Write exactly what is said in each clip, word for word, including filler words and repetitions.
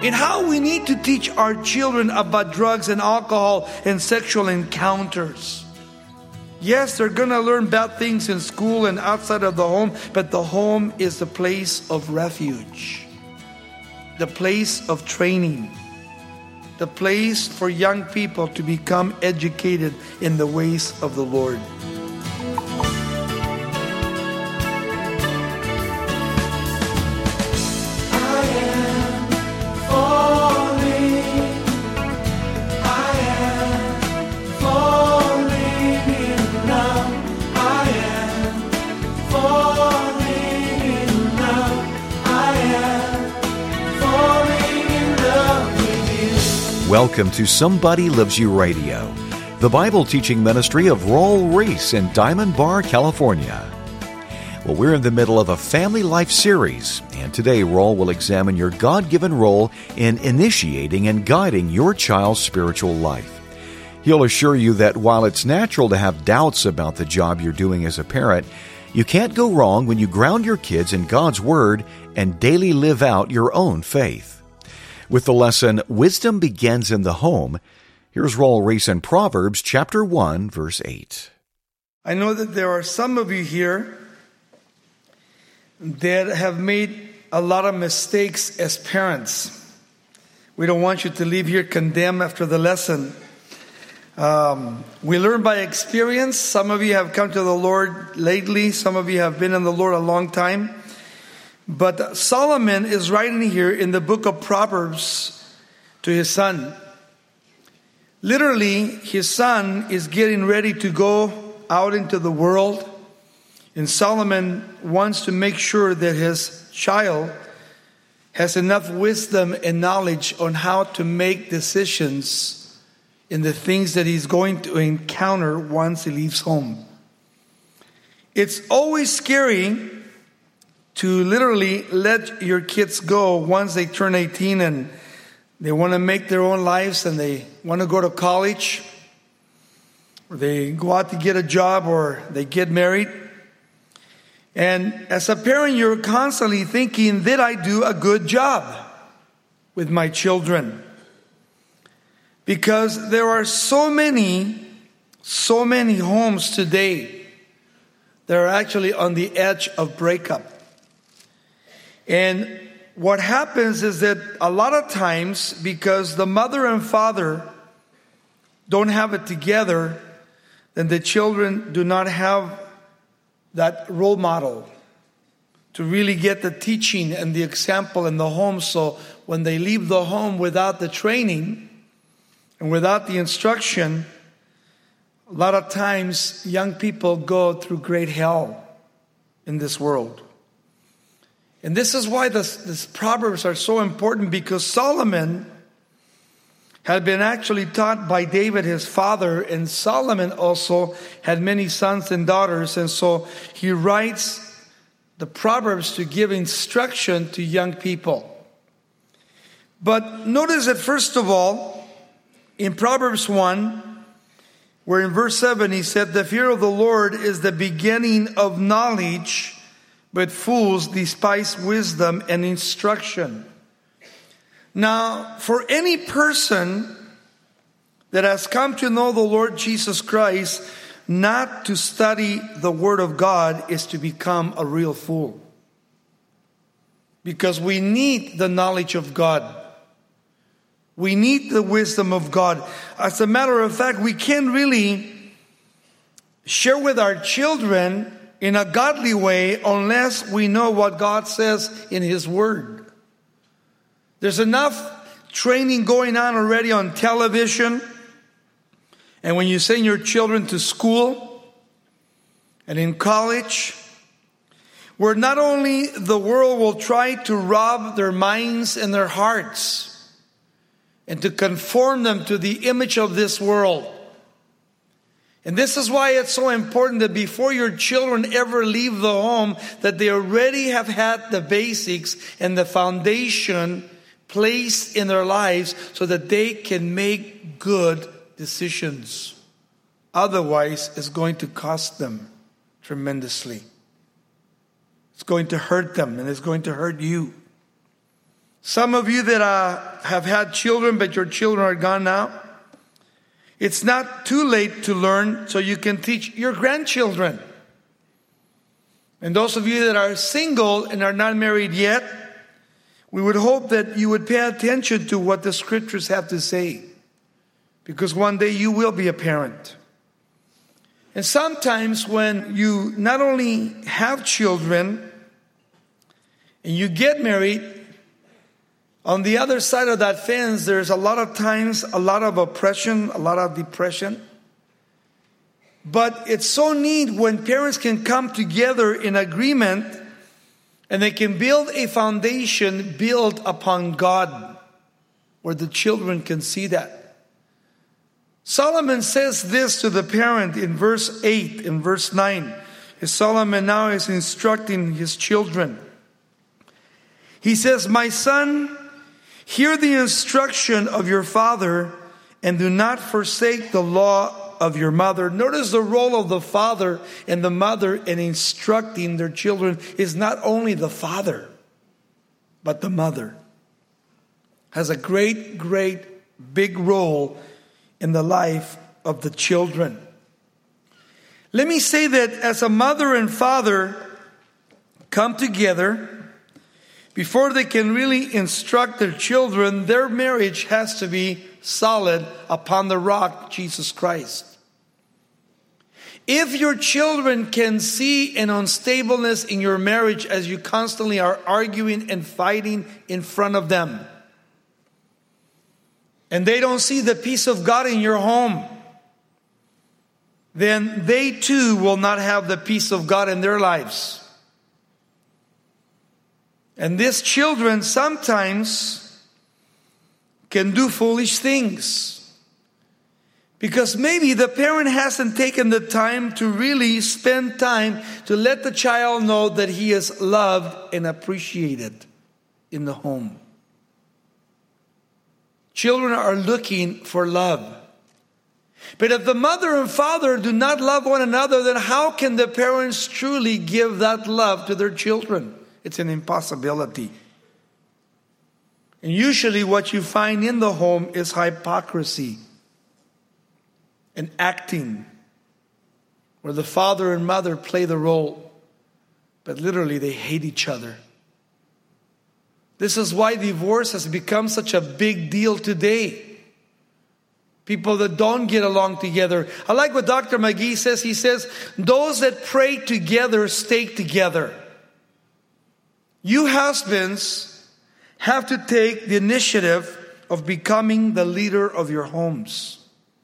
in how we need to teach our children about drugs and alcohol and sexual encounters. Yes, they're going to learn bad things in school and outside of the home, but the home is the place of refuge, the place of training, the place for young people to become educated in the ways of the Lord. Welcome to Somebody Loves You Radio, the Bible teaching ministry of Raul Ries in Diamond Bar, California. Well, we're in the middle of a family life series, and today Raul will examine your God-given role in initiating and guiding your child's spiritual life. He'll assure you that while it's natural to have doubts about the job you're doing as a parent, you can't go wrong when you ground your kids in God's Word and daily live out your own faith. With the lesson, Wisdom Begins in the Home, here's Raul Ries in Proverbs chapter one, verse eight. I know that there are some of you here that have made a lot of mistakes as parents. We don't want you to leave here condemned after the lesson. Um, we learn by experience. Some of you have come to the Lord lately. Some of you have been in the Lord a long time. But Solomon is writing here in the book of Proverbs to his son. Literally, his son is getting ready to go out into the world. And Solomon wants to make sure that his child has enough wisdom and knowledge on how to make decisions in the things that he's going to encounter once he leaves home. It's always scary to literally let your kids go once they turn eighteen and they want to make their own lives and they want to go to college, or they go out to get a job, or they get married. And as a parent, you're constantly thinking, did I do a good job with my children? Because there are so many, so many homes today that are actually on the edge of breakup. And what happens is that a lot of times, because the mother and father don't have it together, then the children do not have that role model to really get the teaching and the example in the home. So when they leave the home without the training and without the instruction, a lot of times young people go through great hell in this world. And this is why this, this Proverbs are so important, because Solomon had been actually taught by David, his father, and Solomon also had many sons and daughters. And so he writes the Proverbs to give instruction to young people. But notice that first of all, in Proverbs one, where in verse seven he said, the fear of the Lord is the beginning of knowledge, but fools despise wisdom and instruction. Now, for any person that has come to know the Lord Jesus Christ, not to study the Word of God is to become a real fool. Because we need the knowledge of God. We need the wisdom of God. As a matter of fact, we can't really share with our children in a godly way unless we know what God says in His Word. There's enough training going on already on television. And when you send your children to school and in college, where not only the world will try to rob their minds and their hearts and to conform them to the image of this world. And this is why it's so important that before your children ever leave the home, that they already have had the basics and the foundation placed in their lives so that they can make good decisions. Otherwise, it's going to cost them tremendously. It's going to hurt them, and it's going to hurt you. Some of you that uh, have had children, but your children are gone now, it's not too late to learn, so you can teach your grandchildren. And those of you that are single and are not married yet, we would hope that you would pay attention to what the scriptures have to say, because one day you will be a parent. And sometimes when you not only have children and you get married, on the other side of that fence, there's a lot of times a lot of oppression, a lot of depression. But it's so neat when parents can come together in agreement and they can build a foundation built upon God, where the children can see that. Solomon says this to the parent in verse eight, in verse nine. As Solomon now is instructing his children. He says, "My son, hear the instruction of your father, and do not forsake the law of your mother." Notice the role of the father and the mother in instructing their children is not only the father, but the mother has a great, great, big role in the life of the children. Let me say that as a mother and father come together, before they can really instruct their children, their marriage has to be solid upon the rock, Jesus Christ. If your children can see an unstableness in your marriage as you constantly are arguing and fighting in front of them, and they don't see the peace of God in your home, then they too will not have the peace of God in their lives. And these children sometimes can do foolish things, because maybe the parent hasn't taken the time to really spend time to let the child know that he is loved and appreciated in the home. Children are looking for love. But if the mother and father do not love one another, then how can the parents truly give that love to their children? It's an impossibility. And usually what you find in the home is hypocrisy and acting, where the father and mother play the role, but literally they hate each other. This is why divorce has become such a big deal today. People that don't get along together. I like what Doctor McGee says. He says, those that pray together stay together. You husbands have to take the initiative of becoming the leader of your homes.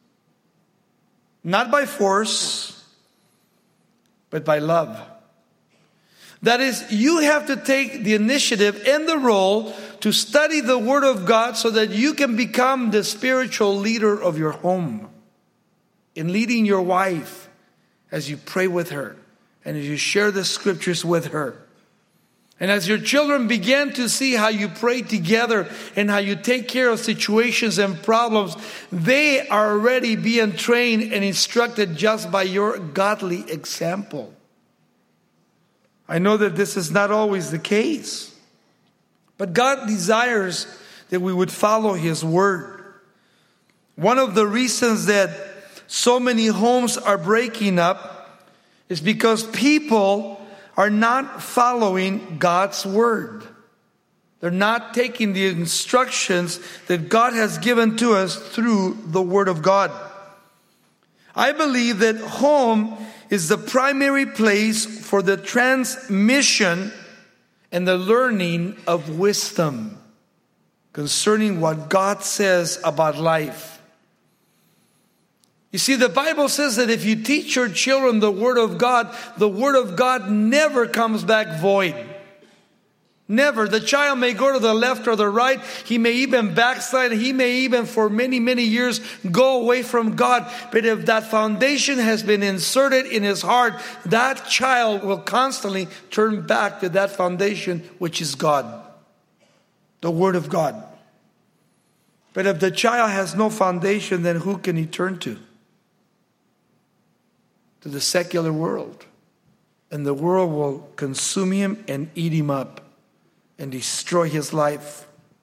Not by force, but by love. That is, you have to take the initiative and the role to study the Word of God so that you can become the spiritual leader of your home. In leading your wife as you pray with her and as you share the scriptures with her. And as your children begin to see how you pray together and how you take care of situations and problems, they are already being trained and instructed just by your godly example. I know that this is not always the case, but God desires that we would follow His word. One of the reasons that so many homes are breaking up is because people are not following God's word. They're not taking the instructions that God has given to us through the Word of God. I believe that home is the primary place for the transmission and the learning of wisdom concerning what God says about life. You see, the Bible says that if you teach your children the Word of God, the Word of God never comes back void. Never. The child may go to the left or the right. He may even backslide. He may even for many, many years go away from God. But if that foundation has been inserted in his heart, that child will constantly turn back to that foundation, which is God. The Word of God. But if the child has no foundation, then who can he turn to? To the secular world. And the world will consume him and eat him up and destroy his life.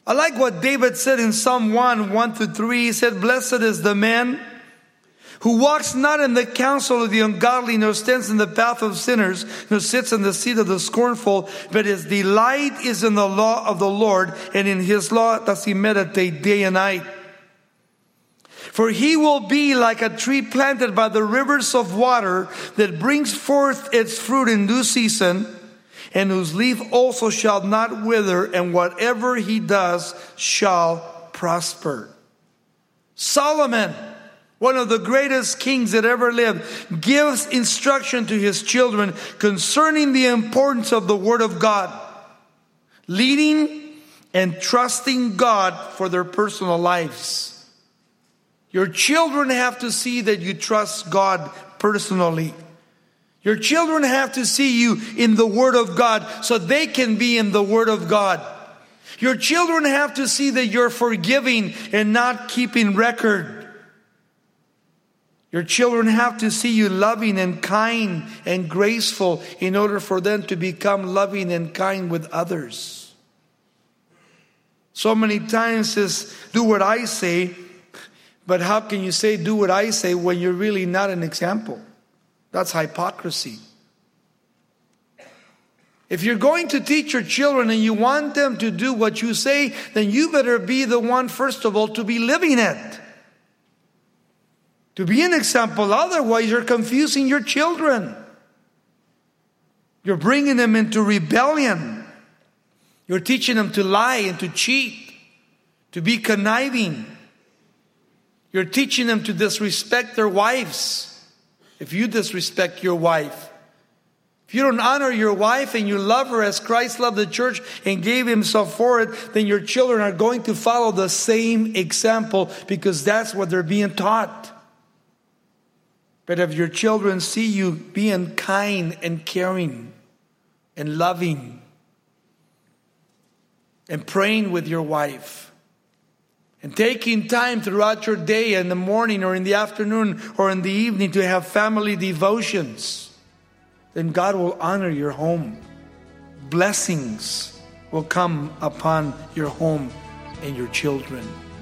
I like what David said in Psalm one, one through three. He said, blessed is the man who walks not in the counsel of the ungodly, nor stands in the path of sinners, nor sits in the seat of the scornful, but his delight is in the law of the Lord, and in his law does he meditate day and night. For he will be like a tree planted by the rivers of water, that brings forth its fruit in due season, and whose leaf also shall not wither, and whatever he does shall prosper. Solomon, one of the greatest kings that ever lived, gives instruction to his children concerning the importance of the Word of God, leading and trusting God for their personal lives. Your children have to see that you trust God personally. Your children have to see you in the Word of God so they can be in the Word of God. Your children have to see that you're forgiving and not keeping record. Your children have to see you loving and kind and graceful in order for them to become loving and kind with others. So many times is do what I say, but how can you say do what I say when you're really not an example? That's hypocrisy. If you're going to teach your children and you want them to do what you say, then you better be the one, first of all, to be living it. To be an example. Otherwise, you're confusing your children. You're bringing them into rebellion. You're teaching them to lie and to cheat, to be conniving. You're teaching them to disrespect their wives. If you disrespect your wife, if you don't honor your wife and you love her as Christ loved the church and gave himself for it, then your children are going to follow the same example because that's what they're being taught. But if your children see you being kind and caring and loving and praying with your wife and taking time throughout your day in the morning or in the afternoon or in the evening to have family devotions, then God will honor your home. Blessings will come upon your home and your children.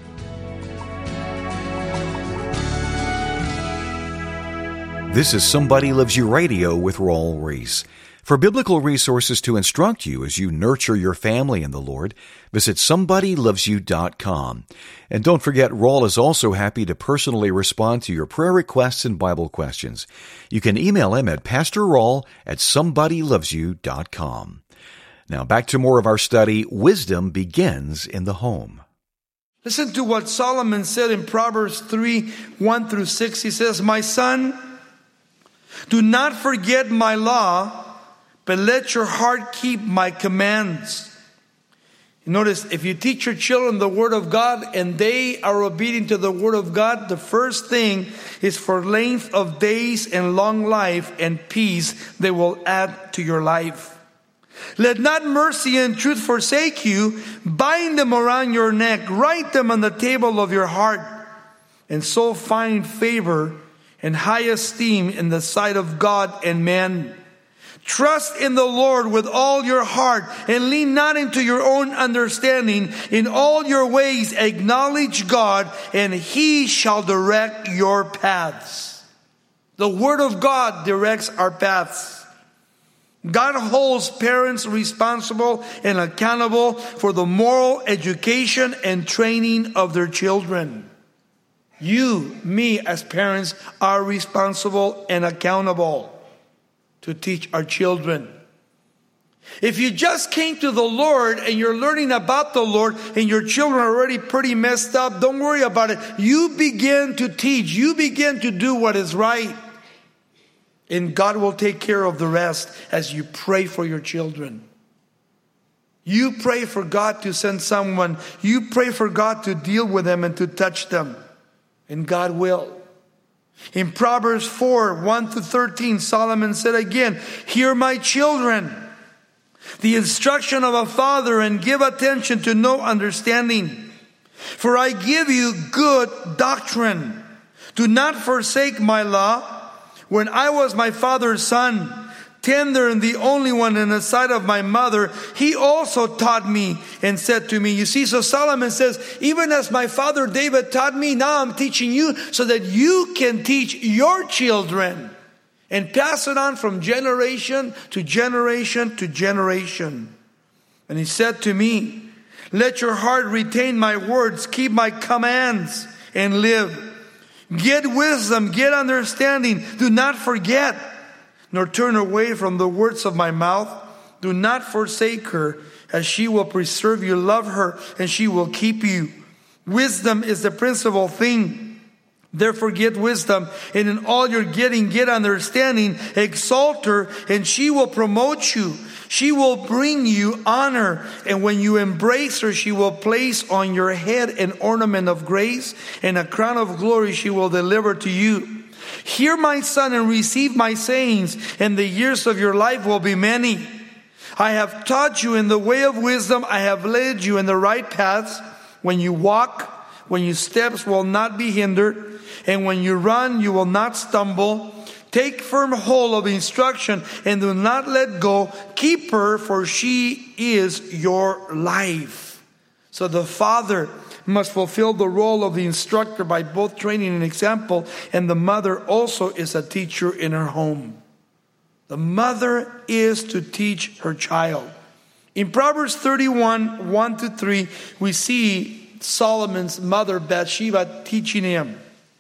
This is Somebody Loves You Radio with Raul Ries. For biblical resources to instruct you as you nurture your family in the Lord, visit somebody loves you dot com. And don't forget, Raul is also happy to personally respond to your prayer requests and Bible questions. You can email him at pastor raul at somebody loves you dot com. Now back to more of our study, Wisdom Begins in the Home. Listen to what Solomon said in Proverbs three, one through six. He says, my son, do not forget my law, but let your heart keep my commands. Notice, if you teach your children the Word of God and they are obedient to the Word of God, the first thing is for length of days and long life and peace they will add to your life. Let not mercy and truth forsake you. Bind them around your neck. Write them on the table of your heart. And so find favor and high esteem in the sight of God and man. Trust in the Lord with all your heart and lean not into your own understanding. In all your ways acknowledge God, and He shall direct your paths. The Word of God directs our paths. God holds parents responsible and accountable for the moral education and training of their children. You, me as parents, are responsible and accountable to teach our children. If you just came to the Lord and you're learning about the Lord and your children are already pretty messed up, don't worry about it. You begin to teach. You begin to do what is right. And God will take care of the rest as you pray for your children. You pray for God to send someone. You pray for God to deal with them and to touch them. And God will. In Proverbs four, one to thirteen, Solomon said again, hear my children, the instruction of a father, and give attention to no understanding. For I give you good doctrine. Do not forsake my law. When I was my father's son, tender and the only one in the sight of my mother, he also taught me and said to me. You see, so Solomon says, even as my father David taught me, now I'm teaching you so that you can teach your children and pass it on from generation to generation to generation. And he said to me, let your heart retain my words, keep my commands and live. Get wisdom, get understanding. Do not forget, nor turn away from the words of my mouth. Do not forsake her, as she will preserve you. Love her, and she will keep you. Wisdom is the principal thing. Therefore get wisdom, and in all your getting, get understanding. Exalt her, and she will promote you. She will bring you honor, and when you embrace her, she will place on your head an ornament of grace, and a crown of glory she will deliver to you. Hear, my son, and receive my sayings, and the years of your life will be many. I have taught you in the way of wisdom. I have led you in the right paths. When you walk, when your steps will not be hindered, and when you run, you will not stumble. Take firm hold of instruction and do not let go. Keep her, for she is your life. So the father must fulfill the role of the instructor by both training and example. And the mother also is a teacher in her home. The mother is to teach her child. In Proverbs thirty-one, one to three, we see Solomon's mother Bathsheba teaching him.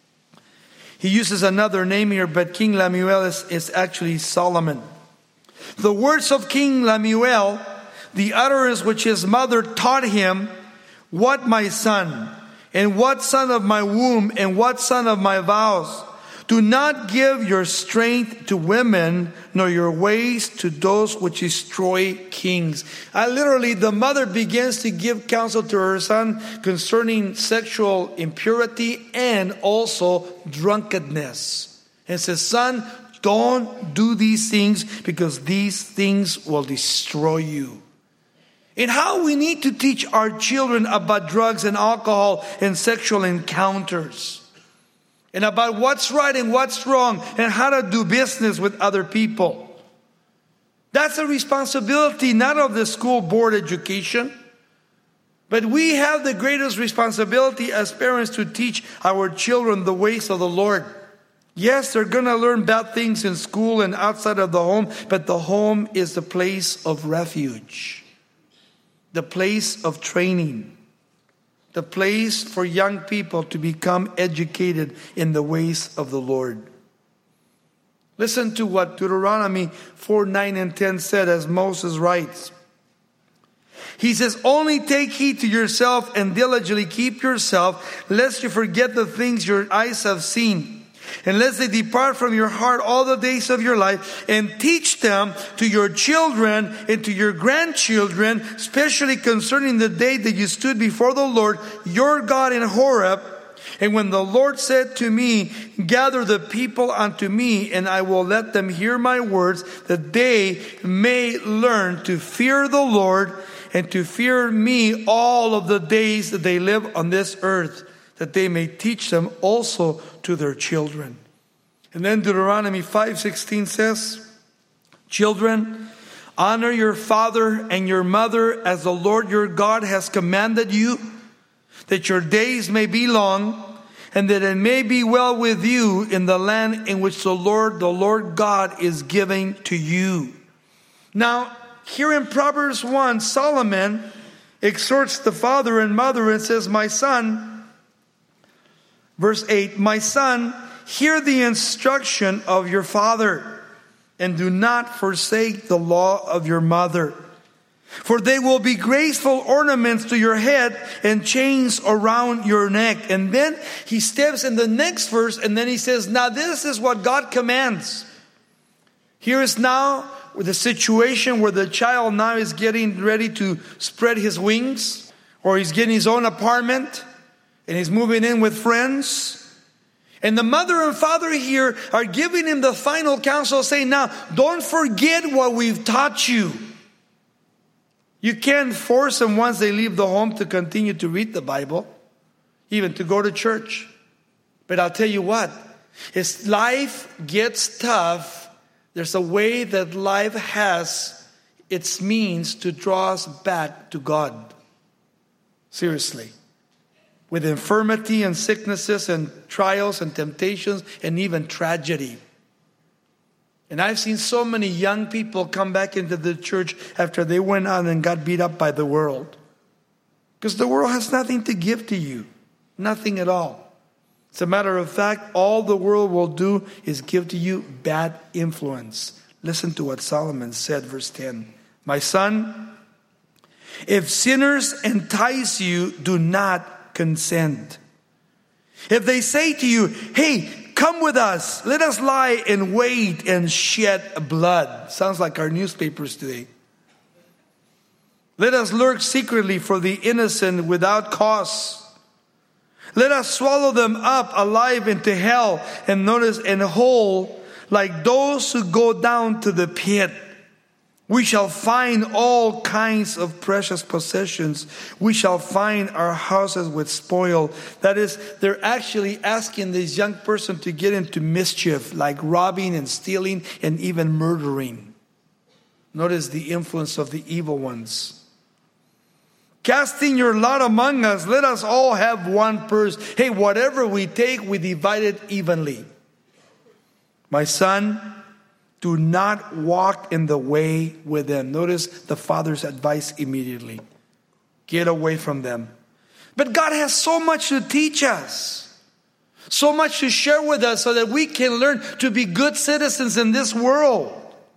He uses another name here, but King Lemuel is, is actually Solomon. The words of King Lemuel, the utterance which his mother taught him, what my son, and what son of my womb, and what son of my vows. Do not give your strength to women, nor your ways to those which destroy kings. I literally, the mother begins to give counsel to her son concerning sexual impurity and also drunkenness. And says, son, don't do these things because these things will destroy you. And how we need to teach our children about drugs and alcohol and sexual encounters. And about what's right and what's wrong and how to do business with other people. That's a responsibility not of the school board education, but we have the greatest responsibility as parents to teach our children the ways of the Lord. Yes, they're going to learn bad things in school and outside of the home, but the home is the place of refuge, the place of training. The place for young people to become educated in the ways of the Lord. Listen to what Deuteronomy four, nine, and ten said as Moses writes. He says, only take heed to yourself and diligently keep yourself, lest you forget the things your eyes have seen. And lest they depart from your heart all the days of your life, and teach them to your children and to your grandchildren, especially concerning the day that you stood before the Lord your God in Horeb. And when the Lord said to me, gather the people unto me, and I will let them hear my words, that they may learn to fear the Lord and to fear me all of the days that they live on this earth, that they may teach them also to their children. And then Deuteronomy five sixteen says, children, honor your father and your mother as the Lord your God has commanded you, that your days may be long, and that it may be well with you in the land in which the Lord, the Lord God, is giving to you. Now, here in Proverbs one, Solomon exhorts the father and mother and says, my son, verse eight, my son, hear the instruction of your father, and do not forsake the law of your mother. For they will be graceful ornaments to your head and chains around your neck. And then he steps in the next verse, and then he says, now this is what God commands. Here is now the situation where the child now is getting ready to spread his wings, or he's getting his own apartment, and he's moving in with friends. And the mother and father here are giving him the final counsel, saying, now, don't forget what we've taught you. You can't force them once they leave the home to continue to read the Bible, even to go to church. But I'll tell you what, as life gets tough, There's a way that life has its means to draw us back to God. Seriously. With infirmity and sicknesses and trials and temptations and even tragedy. And I've seen so many young people come back into the church after they went out and got beat up by the world. Because the world has nothing to give to you. Nothing at all. As a matter of fact, all the world will do is give to you bad influence. Listen to what Solomon said, verse ten. My son, if sinners entice you, do not consent. If they say to you, hey, come with us, let us lie in wait and shed blood. Sounds like our newspapers today. Let us lurk secretly for the innocent without cause. Let us swallow them up alive into hell, and notice, and whole, like those who go down to the pit. We shall find all kinds of precious possessions. We shall find our houses with spoil. That is, they're actually asking this young person to get into mischief, like robbing and stealing and even murdering. Notice the influence of the evil ones. Casting your lot among us, let us all have one purse. Hey, whatever we take, we divide it evenly. My son, do not walk in the way with them. Notice the father's advice immediately. Get away from them. But God has so much to teach us. So much to share with us so that we can learn to be good citizens in this world.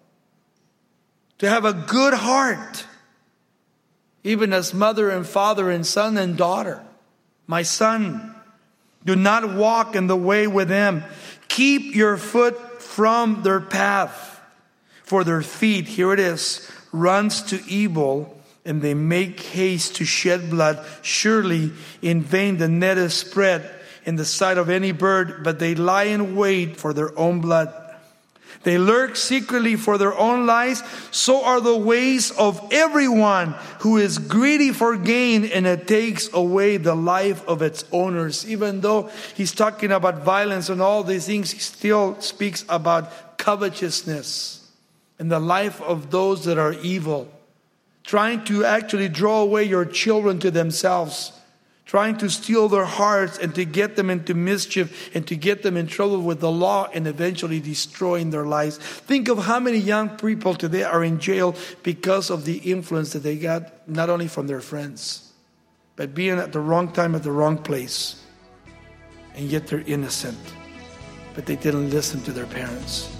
To have a good heart. Even as mother and father and son and daughter. My son, do not walk in the way with them. Keep your foot from their path. For their feet, here it is, runs to evil, and they make haste to shed blood. Surely in vain the net is spread in the sight of any bird, but they lie in wait for their own blood. They lurk secretly for their own lives. So are the ways of everyone who is greedy for gain, and it takes away the life of its owners. Even though he's talking about violence and all these things, he still speaks about covetousness and the life of those that are evil. Trying to actually draw away your children to themselves. Trying to steal their hearts and to get them into mischief and to get them in trouble with the law and eventually destroying their lives. Think of how many young people today are in jail because of the influence that they got not only from their friends, but being at the wrong time at the wrong place. And yet they're innocent, but they didn't listen to their parents.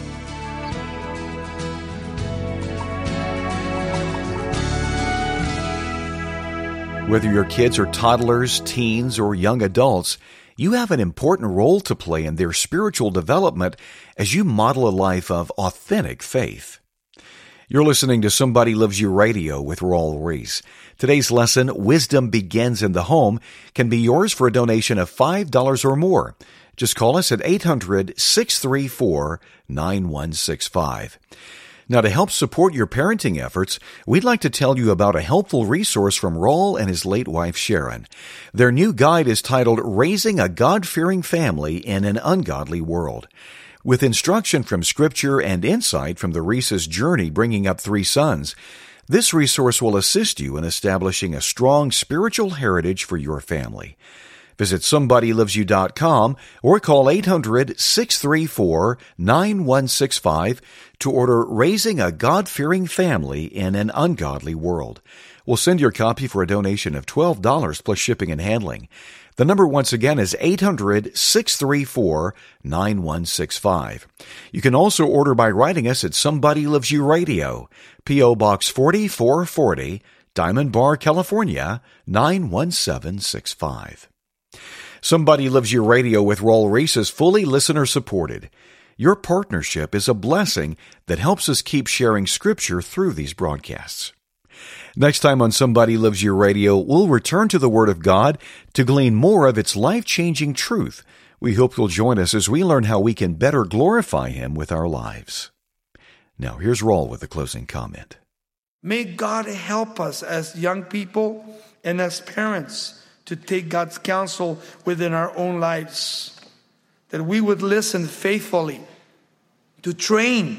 Whether your kids are toddlers, teens, or young adults, you have an important role to play in their spiritual development as you model a life of authentic faith. You're listening to Somebody Loves You Radio with Raul Ries. Today's lesson, Wisdom Begins in the Home, can be yours for a donation of five dollars or more. Just call us at eight hundred, six three four, nine one six five. Now, to help support your parenting efforts, we'd like to tell you about a helpful resource from Raul and his late wife, Sharon. Their new guide is titled Raising a God-Fearing Family in an Ungodly World. With instruction from Scripture and insight from the Reese's journey bringing up three sons, this resource will assist you in establishing a strong spiritual heritage for your family. Visit somebody loves you dot com or call eight hundred, six three four, nine one six five to order Raising a God-Fearing Family in an Ungodly World. We'll send your copy for a donation of twelve dollars plus shipping and handling. The number once again is eight hundred, six three four, nine one six five. You can also order by writing us at Somebody Loves You Radio, P O Box forty-four forty, Diamond Bar, California, nine one seven six five. Somebody Loves You Radio with Raul Ries is fully listener-supported. Your partnership is a blessing that helps us keep sharing Scripture through these broadcasts. Next time on Somebody Loves You Radio, we'll return to the Word of God to glean more of its life-changing truth. We hope you'll join us as we learn how we can better glorify Him with our lives. Now, here's Raul with a closing comment. May God help us as young people and as parents to take God's counsel within our own lives. That we would listen faithfully, to train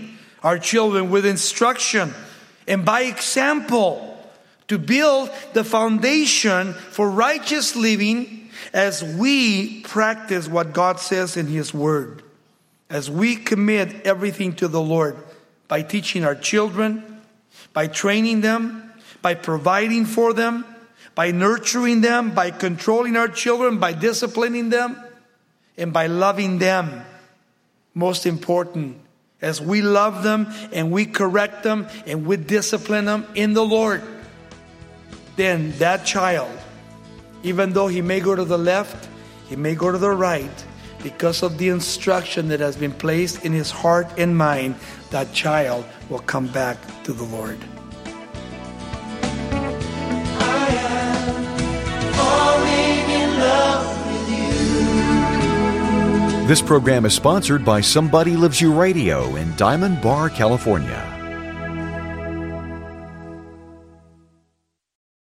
our children with instruction and by example to build the foundation for righteous living as we practice what God says in His Word. As we commit everything to the Lord by teaching our children, by training them, by providing for them, by nurturing them, by controlling our children, by disciplining them, and by loving them. Most important, as we love them and we correct them and we discipline them in the Lord, then that child, even though he may go to the left, he may go to the right, because of the instruction that has been placed in his heart and mind, that child will come back to the Lord. I am falling in love with you. This program is sponsored by Somebody Loves You Radio in Diamond Bar, California.